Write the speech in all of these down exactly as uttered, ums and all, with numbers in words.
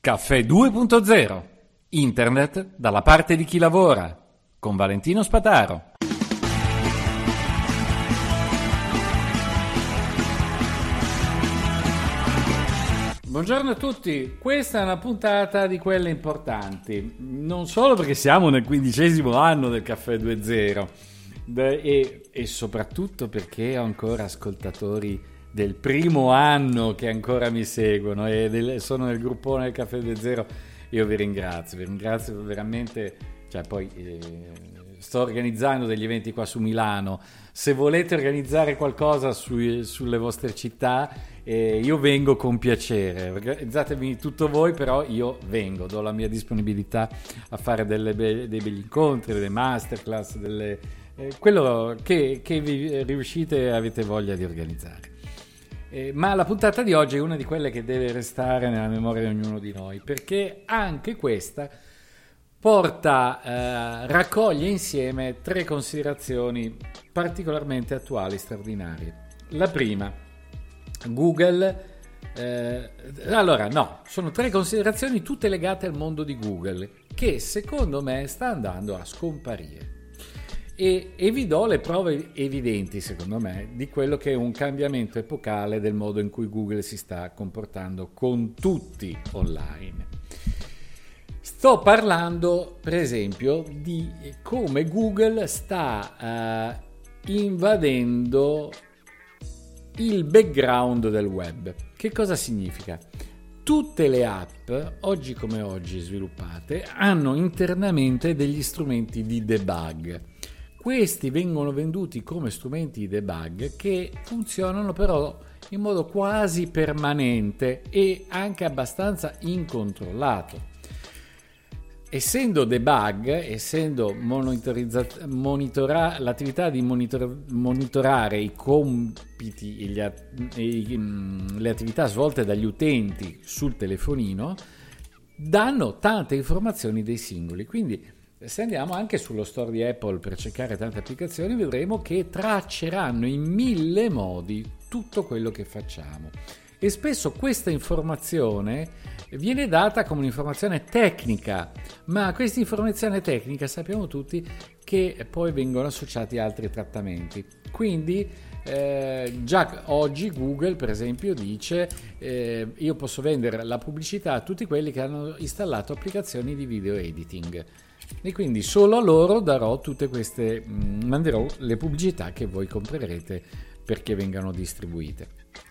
Caffè due punto zero. Internet dalla parte di chi lavora. Con Valentino Spataro. Buongiorno a tutti, questa è una puntata di quelle importanti, non solo perché siamo nel quindicesimo anno del Caffè due punto zero e, e soprattutto perché ho ancora ascoltatori del primo anno che ancora mi seguono e del, sono nel gruppone del Caffè due punto zero. Io vi ringrazio, vi ringrazio veramente, cioè poi eh, sto organizzando degli eventi qua su Milano, se volete organizzare qualcosa su, sulle vostre città eh, io vengo con piacere, organizzatemi tutto voi, però io vengo, do la mia disponibilità a fare delle be- dei begli incontri, delle masterclass, delle, eh, quello che, che vi riuscite e avete voglia di organizzare. Eh, ma la puntata di oggi è una di quelle che deve restare nella memoria di ognuno di noi, perché anche questa porta, eh, raccoglie insieme tre considerazioni particolarmente attuali, straordinarie. La prima, Google, eh, allora no, sono tre considerazioni tutte legate al mondo di Google, che secondo me sta andando a scomparire. E, e vi do le prove evidenti, secondo me, di quello che è un cambiamento epocale del modo in cui Google si sta comportando con tutti online. Sto parlando, per esempio, di come Google sta uh, invadendo il background del web. Che cosa significa? Tutte le app, oggi come oggi sviluppate, hanno internamente degli strumenti di debug. Questi vengono venduti come strumenti di debug che funzionano però in modo quasi permanente e anche abbastanza incontrollato. Essendo debug, essendo monitorizza- monitora- l'attività di monitor- monitorare i compiti e, gli at- e i, le attività svolte dagli utenti sul telefonino, danno tante informazioni dei singoli. Quindi se andiamo anche sullo store di Apple per cercare tante applicazioni, vedremo che tracceranno in mille modi tutto quello che facciamo. E spesso questa informazione viene data come un'informazione tecnica, ma questa informazione tecnica sappiamo tutti che poi vengono associati a altri trattamenti. Quindi eh, già oggi Google, per esempio, dice eh, io posso vendere la pubblicità a tutti quelli che hanno installato applicazioni di video editing. E quindi solo a loro darò tutte queste, mh, manderò le pubblicità che voi comprerete perché vengano distribuite.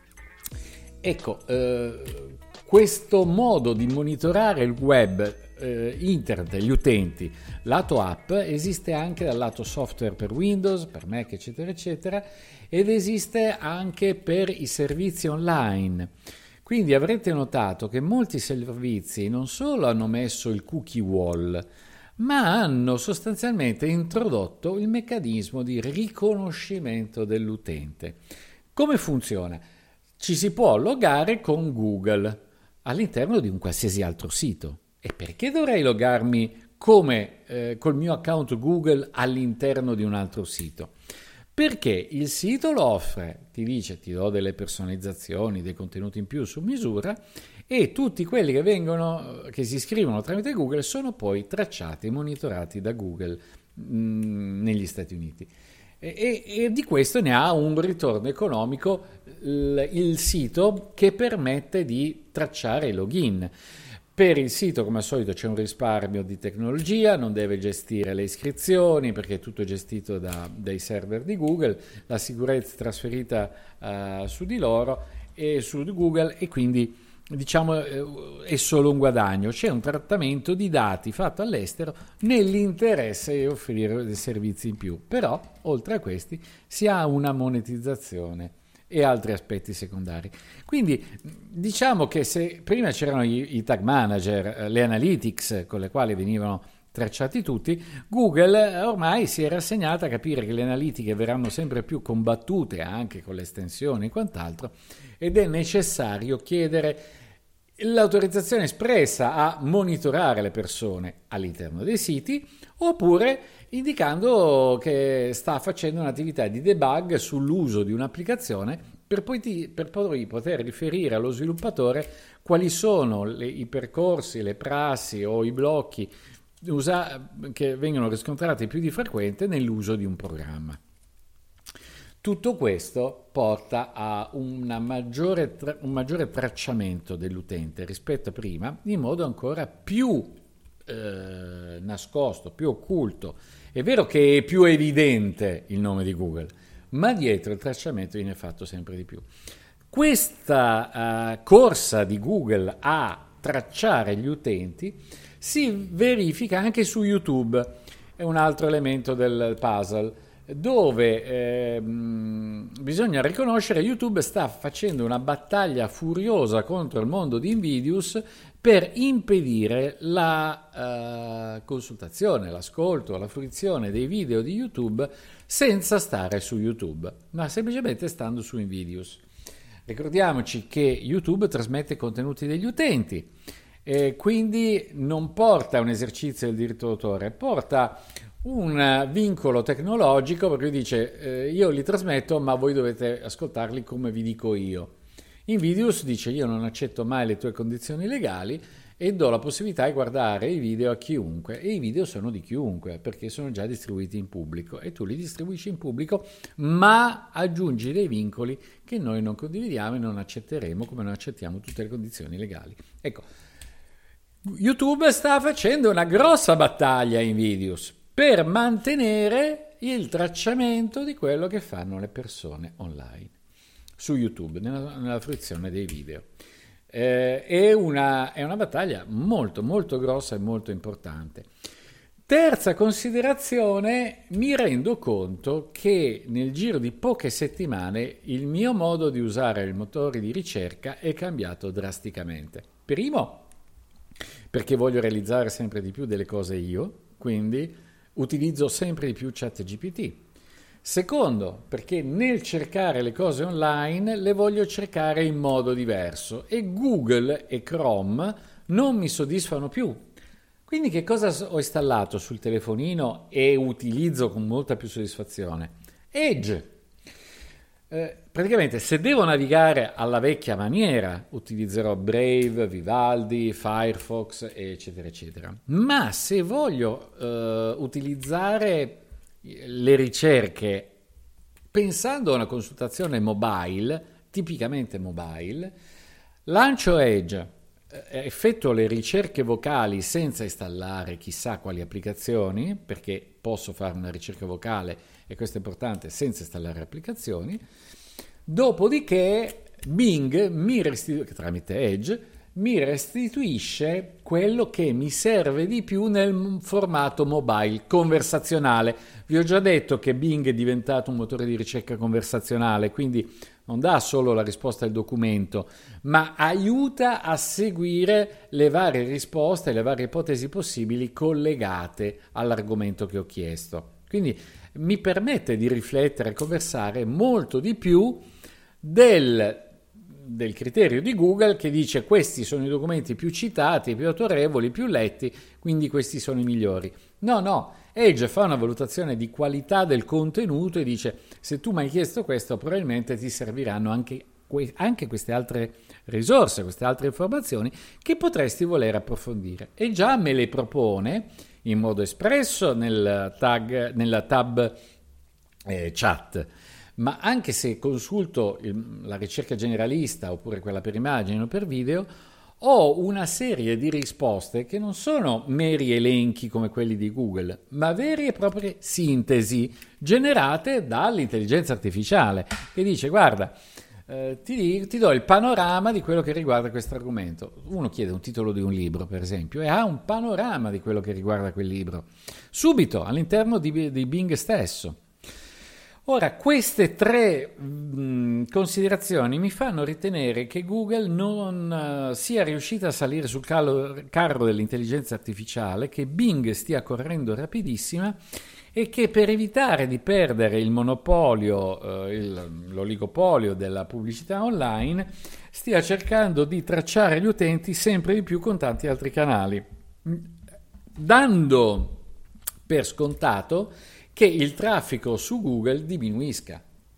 Ecco, eh, questo modo di monitorare il web, eh, internet, gli utenti, lato app, esiste anche dal lato software per Windows, per Mac, eccetera, eccetera, ed esiste anche per i servizi online. Quindi avrete notato che molti servizi non solo hanno messo il cookie wall, ma hanno sostanzialmente introdotto il meccanismo di riconoscimento dell'utente. Come funziona? Ci si può logare con Google all'interno di un qualsiasi altro sito. E perché dovrei logarmi come eh, col mio account Google all'interno di un altro sito? Perché il sito lo offre, ti dice, ti do delle personalizzazioni, dei contenuti in più su misura, e tutti quelli che vengono, che si iscrivono tramite Google sono poi tracciati e monitorati da Google mh, negli Stati Uniti. E, e, e di questo ne ha un ritorno economico il, il sito, che permette di tracciare i login. Per il sito, come al solito, c'è un risparmio di tecnologia, non deve gestire le iscrizioni perché è tutto gestito da, dai server di Google, la sicurezza è trasferita uh, su di loro e su Google, e quindi diciamo è solo un guadagno. C'è un trattamento di dati fatto all'estero nell'interesse di offrire dei servizi in più, però oltre a questi si ha una monetizzazione e altri aspetti secondari. Quindi diciamo che se prima c'erano i, i tag manager, le analytics con le quali venivano tracciati tutti, Google ormai si è rassegnata a capire che le analitiche verranno sempre più combattute anche con le estensioni e quant'altro, ed è necessario chiedere l'autorizzazione espressa a monitorare le persone all'interno dei siti, oppure indicando che sta facendo un'attività di debug sull'uso di un'applicazione per poi, ti, per poi poter riferire allo sviluppatore quali sono le, i percorsi, le prassi o i blocchi usa, che vengono riscontrati più di frequente nell'uso di un programma. Tutto questo porta a una maggiore tra, un maggiore tracciamento dell'utente rispetto a prima, in modo ancora più eh, nascosto, più occulto. È vero che è più evidente il nome di Google, ma dietro il tracciamento viene fatto sempre di più. Questa uh, corsa di Google a tracciare gli utenti si verifica anche su YouTube, è un altro elemento del puzzle, dove eh, bisogna riconoscere che YouTube sta facendo una battaglia furiosa contro il mondo di Invidious per impedire la uh, consultazione, l'ascolto, la fruizione dei video di YouTube senza stare su YouTube, ma semplicemente stando su Invidious. Ricordiamoci che YouTube trasmette contenuti degli utenti, e quindi non porta un esercizio del diritto d'autore, porta un vincolo tecnologico, per cui dice eh, io li trasmetto ma voi dovete ascoltarli come vi dico io. Invidious dice io non accetto mai le tue condizioni legali e do la possibilità di guardare i video a chiunque, e i video sono di chiunque perché sono già distribuiti in pubblico e tu li distribuisci in pubblico, ma aggiungi dei vincoli che noi non condividiamo e non accetteremo, come non accettiamo tutte le condizioni legali. Ecco, YouTube sta facendo una grossa battaglia in Invidious per mantenere il tracciamento di quello che fanno le persone online su YouTube nella, nella fruizione dei video. Eh, è, una, è una battaglia molto molto grossa e molto importante. Terza considerazione: mi rendo conto che nel giro di poche settimane il mio modo di usare i motori di ricerca è cambiato drasticamente. Primo, perché voglio realizzare sempre di più delle cose io, quindi utilizzo sempre di più ChatGPT. Secondo, perché nel cercare le cose online le voglio cercare in modo diverso e Google e Chrome non mi soddisfano più. Quindi che cosa ho installato sul telefonino e utilizzo con molta più soddisfazione? Edge. Eh, praticamente se devo navigare alla vecchia maniera utilizzerò Brave, Vivaldi, Firefox eccetera eccetera, ma se voglio eh, utilizzare le ricerche pensando a una consultazione mobile, tipicamente mobile, lancio Edge, eh, effettuo le ricerche vocali senza installare chissà quali applicazioni, perché posso fare una ricerca vocale e questo è importante senza installare applicazioni. Dopodiché Bing mi restituisce, tramite Edge, mi restituisce quello che mi serve di più nel formato mobile conversazionale. Vi ho già detto che Bing è diventato un motore di ricerca conversazionale, quindi non dà solo la risposta al documento, ma aiuta a seguire le varie risposte, le varie ipotesi possibili collegate all'argomento che ho chiesto. Quindi mi permette di riflettere e conversare molto di più del, del criterio di Google che dice questi sono i documenti più citati, più autorevoli, più letti, quindi questi sono i migliori. No, no, Edge fa una valutazione di qualità del contenuto e dice se tu mi hai chiesto questo probabilmente ti serviranno anche, anche queste altre risorse, queste altre informazioni che potresti voler approfondire, e già me le propone in modo espresso nel tag, nella tab eh, chat. Ma anche se consulto il, la ricerca generalista oppure quella per immagini o per video, ho una serie di risposte che non sono meri elenchi come quelli di Google, ma vere e proprie sintesi generate dall'intelligenza artificiale che dice guarda, eh, ti, ti do il panorama di quello che riguarda questo argomento. Uno chiede un titolo di un libro, per esempio, e ha un panorama di quello che riguarda quel libro subito all'interno di, di Bing stesso. Ora, queste tre mh, considerazioni mi fanno ritenere che Google non uh, sia riuscita a salire sul calo, carro dell'intelligenza artificiale, che Bing stia correndo rapidissima e che per evitare di perdere il monopolio, uh, il, l'oligopolio della pubblicità online, stia cercando di tracciare gli utenti sempre di più con tanti altri canali, dando per scontato che il traffico su Google diminuisca.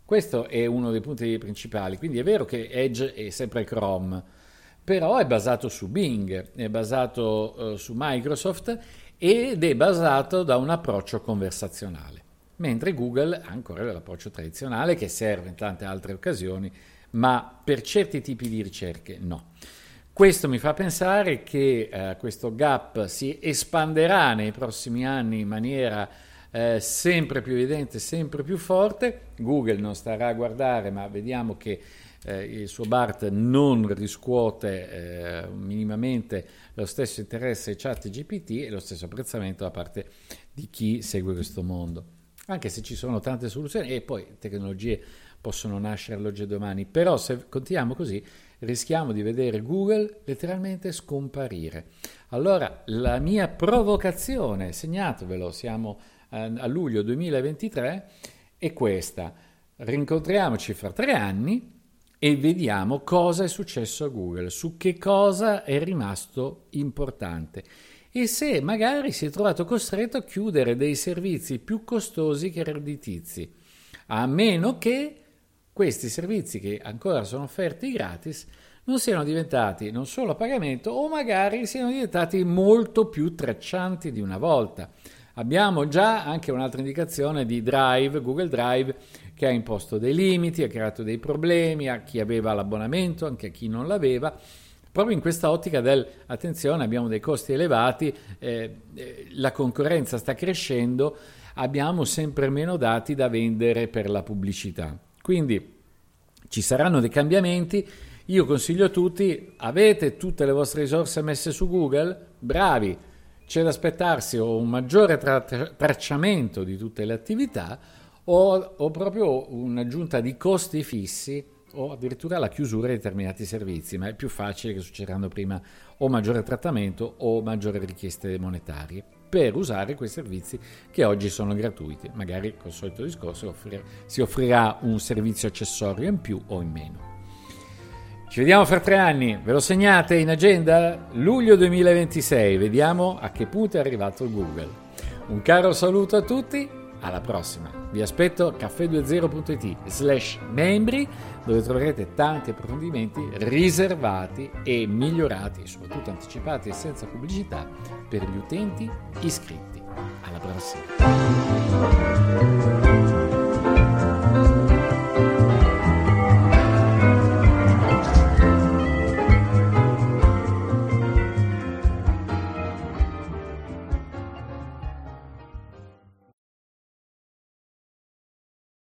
Questo è uno dei punti principali. Quindi è vero che Edge è sempre Chrome, però è basato su Bing, è basato eh, su Microsoft ed è basato da un approccio conversazionale, mentre Google ha ancora l'approccio tradizionale che serve in tante altre occasioni, ma per certi tipi di ricerche no. Questo mi fa pensare che eh, questo gap si espanderà nei prossimi anni in maniera eh, sempre più evidente, sempre più forte. Google non starà a guardare, ma vediamo che eh, il suo BART non riscuote eh, minimamente lo stesso interesse ai chat G P T e lo stesso apprezzamento da parte di chi segue questo mondo. Anche se ci sono tante soluzioni e poi tecnologie possono nascere all'oggi e domani, però se continuiamo così rischiamo di vedere Google letteralmente scomparire. Allora la mia provocazione, segnatevelo, siamo a luglio duemilaventitré, è questa: rincontriamoci fra tre anni e vediamo cosa è successo a Google, su che cosa è rimasto importante e se magari si è trovato costretto a chiudere dei servizi più costosi che redditizi, a meno che questi servizi che ancora sono offerti gratis non siano diventati non solo a pagamento o magari siano diventati molto più traccianti di una volta. Abbiamo già anche un'altra indicazione di Drive, Google Drive, che ha imposto dei limiti, ha creato dei problemi a chi aveva l'abbonamento, anche a chi non l'aveva. Proprio in questa ottica del, attenzione, abbiamo dei costi elevati, eh, eh, la concorrenza sta crescendo, abbiamo sempre meno dati da vendere per la pubblicità. Quindi ci saranno dei cambiamenti. Io consiglio a tutti: avete tutte le vostre risorse messe su Google? Bravi, c'è da aspettarsi o un maggiore tra- tracciamento di tutte le attività o, o proprio un'aggiunta di costi fissi o addirittura la chiusura di determinati servizi, ma è più facile che succederanno prima o maggiore trattamento o maggiori richieste monetarie per usare quei servizi che oggi sono gratuiti. Magari col solito discorso offrire, si offrirà un servizio accessorio in più o in meno. Ci vediamo fra tre anni, ve lo segnate in agenda? Luglio duemilaventisei, vediamo a che punto è arrivato Google. Un caro saluto a tutti, alla prossima. Vi aspetto a caffè venti punto it slash membri, dove troverete tanti approfondimenti riservati e migliorati, soprattutto anticipati e senza pubblicità, per gli utenti iscritti. Alla prossima.